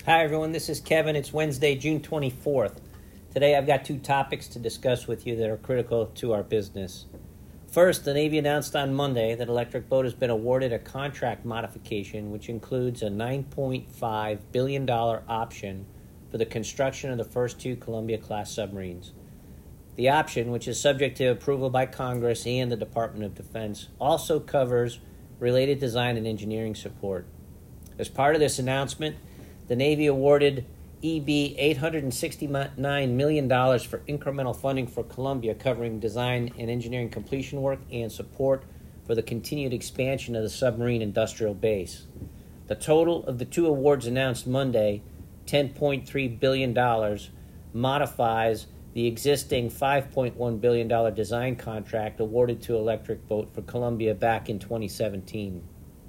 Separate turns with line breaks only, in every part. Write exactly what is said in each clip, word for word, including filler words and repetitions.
Hi everyone, this is Kevin. It's Wednesday, June twenty-fourth. Today I've got two topics to discuss with you that are critical to our business. First, the Navy announced on Monday that Electric Boat has been awarded a contract modification which includes a nine point five billion dollars option for the construction of the first two Columbia-class submarines. The option, which is subject to approval by Congress and the Department of Defense, also covers related design and engineering support. As part of this announcement, the Navy awarded E B eight hundred sixty-nine million dollars for incremental funding for Columbia, covering design and engineering completion work and support for the continued expansion of the submarine industrial base. The total of the two awards announced Monday, ten point three billion dollars, modifies the existing five point one billion dollars design contract awarded to Electric Boat for Columbia back in twenty seventeen.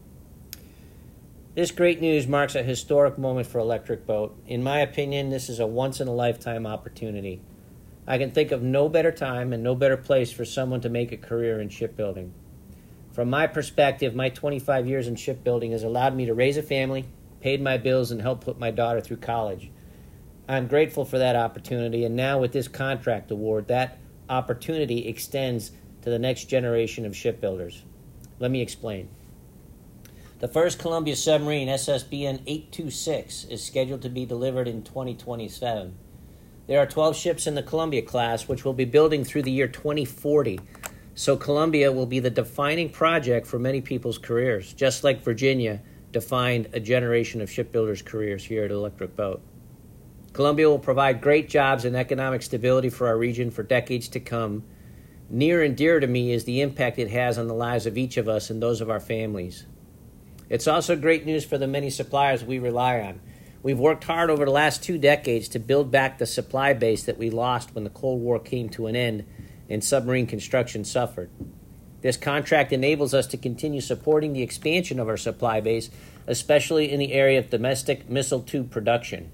This great news marks a historic moment for Electric Boat. In my opinion, this is a once-in-a-lifetime opportunity. I can think of no better time and no better place for someone to make a career in shipbuilding. From my perspective, my twenty-five years in shipbuilding has allowed me to raise a family, paid my bills, and helped put my daughter through college. I'm grateful for that opportunity, and now with this contract award, that opportunity extends to the next generation of shipbuilders. Let me explain. The first Columbia submarine, S S B N eight two six, is scheduled to be delivered in twenty twenty-seven. There are twelve ships in the Columbia class, which will be building through the year twenty forty. So Columbia will be the defining project for many people's careers, just like Virginia defined a generation of shipbuilders' careers here at Electric Boat. Columbia will provide great jobs and economic stability for our region for decades to come. Near and dear to me is the impact it has on the lives of each of us and those of our families. It's also great news for the many suppliers we rely on. We've worked hard over the last two decades to build back the supply base that we lost when the Cold War came to an end and submarine construction suffered. This contract enables us to continue supporting the expansion of our supply base, especially in the area of domestic missile tube production.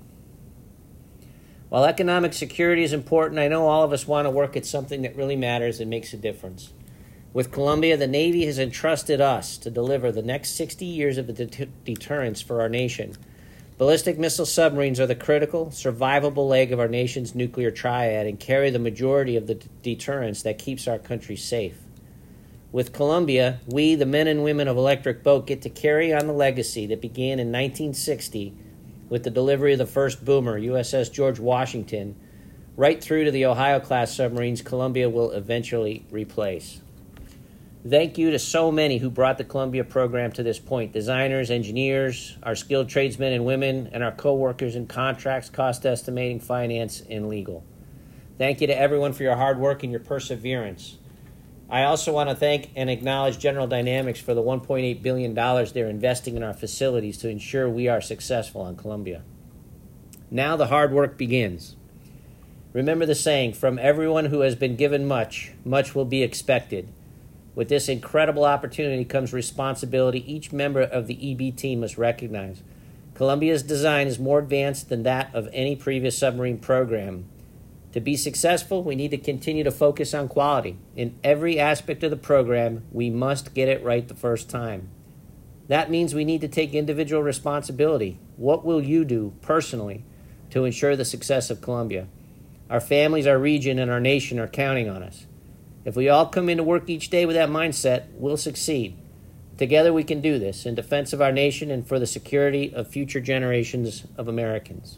While economic security is important, I know all of us want to work at something that really matters and makes a difference. With Columbia, the Navy has entrusted us to deliver the next sixty years of det- deterrence for our nation. Ballistic missile submarines are the critical, survivable leg of our nation's nuclear triad and carry the majority of the d- deterrence that keeps our country safe. With Columbia, we, the men and women of Electric Boat, get to carry on the legacy that began in nineteen sixty with the delivery of the first boomer, U S S George Washington, right through to the Ohio-class submarines Columbia will eventually replace. Thank you to so many who brought the Columbia program to this point: designers, engineers, our skilled tradesmen and women, and our co-workers in contracts, cost estimating, finance, and legal. Thank you to everyone for your hard work and your perseverance. I also want to thank and acknowledge General Dynamics for the one point eight billion dollars they're investing in our facilities to ensure we are successful on Columbia. Now the hard work begins. Remember the saying, from everyone who has been given much, much will be expected. With this incredible opportunity comes responsibility each member of the E B team must recognize. Columbia's design is more advanced than that of any previous submarine program. To be successful, we need to continue to focus on quality. In every aspect of the program, we must get it right the first time. That means we need to take individual responsibility. What will you do personally to ensure the success of Columbia? Our families, our region, and our nation are counting on us. If we all come into work each day with that mindset, we'll succeed. Together we can do this in defense of our nation and for the security of future generations of Americans.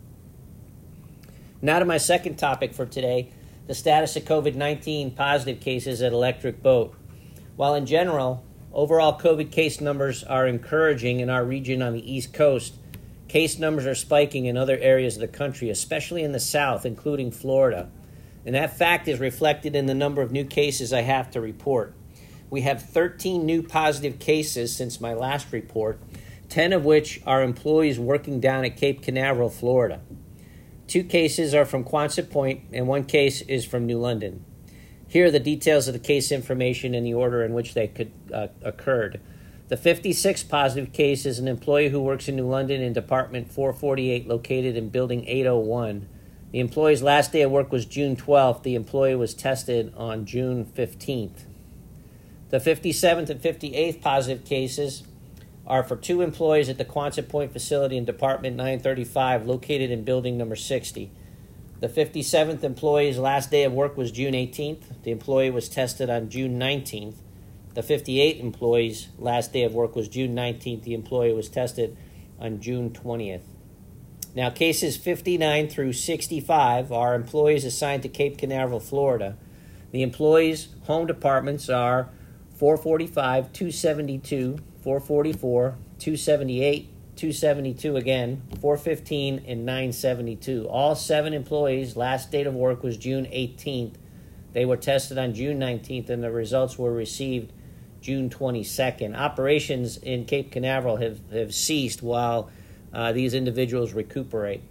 Now to my second topic for today, the status of COVID nineteen positive cases at Electric Boat. While in general, overall COVID case numbers are encouraging in our region on the East Coast, case numbers are spiking in other areas of the country, especially in the South, including Florida. And that fact is reflected in the number of new cases I have to report. We have thirteen new positive cases since my last report, ten of which are employees working down at Cape Canaveral, Florida. Two cases are from Quonset Point, and one case is from New London. Here are the details of the case information in the order in which they could uh, occurred. The fifty-sixth positive case is an employee who works in New London in Department four forty-eight, located in Building eight oh one. The employee's last day of work was June twelfth. The employee was tested on June fifteenth. The fifty-seventh and fifty-eighth positive cases are for two employees at the Quonset Point facility in Department nine thirty-five, located in building number sixty. The fifty-seventh employee's last day of work was June eighteenth. The employee was tested on June nineteenth. The fifty-eighth employee's last day of work was June nineteenth. The employee was tested on June twentieth. Now, cases fifty-nine through sixty-five are employees assigned to Cape Canaveral, Florida. The employees' home departments are four forty-five, two seventy-two, four forty-four, two seventy-eight, two seventy-two again, four fifteen, and nine seventy-two. All seven employees' last date of work was June eighteenth. They were tested on June nineteenth, and the results were received June twenty-second. Operations in Cape Canaveral have, have ceased while uh, these individuals recuperate.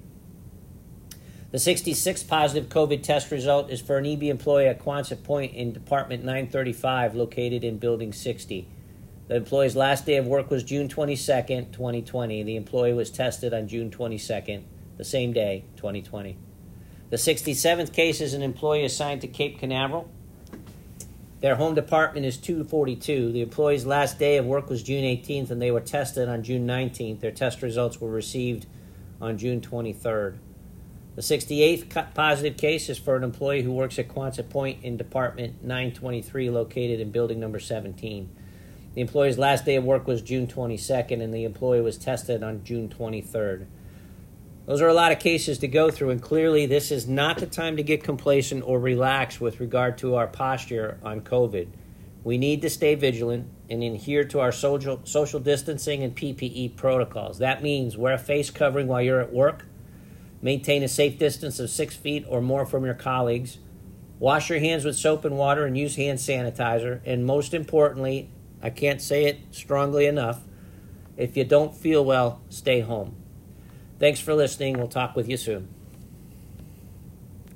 The sixty-sixth positive COVID test result is for an E B employee at Quonset Point in Department nine thirty-five, located in Building sixty. The employee's last day of work was June twenty-second, twenty twenty. The employee was tested on June twenty-second, the same day, twenty twenty. The sixty-seventh case is an employee assigned to Cape Canaveral. Their home department is two forty-two. The employee's last day of work was June eighteenth, and they were tested on June nineteenth. Their test results were received on June twenty-third. The sixty-eighth positive case is for an employee who works at Quonset Point in Department nine twenty-three, located in building number seventeen. The employee's last day of work was June twenty-second, and the employee was tested on June twenty-third. Those are a lot of cases to go through, and clearly this is not the time to get complacent or relax with regard to our posture on COVID. We need to stay vigilant and adhere to our social, social distancing and P P E protocols. That means wear a face covering while you're at work, maintain a safe distance of six feet or more from your colleagues, wash your hands with soap and water and use hand sanitizer, and most importantly, I can't say it strongly enough, if you don't feel well, stay home. Thanks for listening. We'll talk with you soon.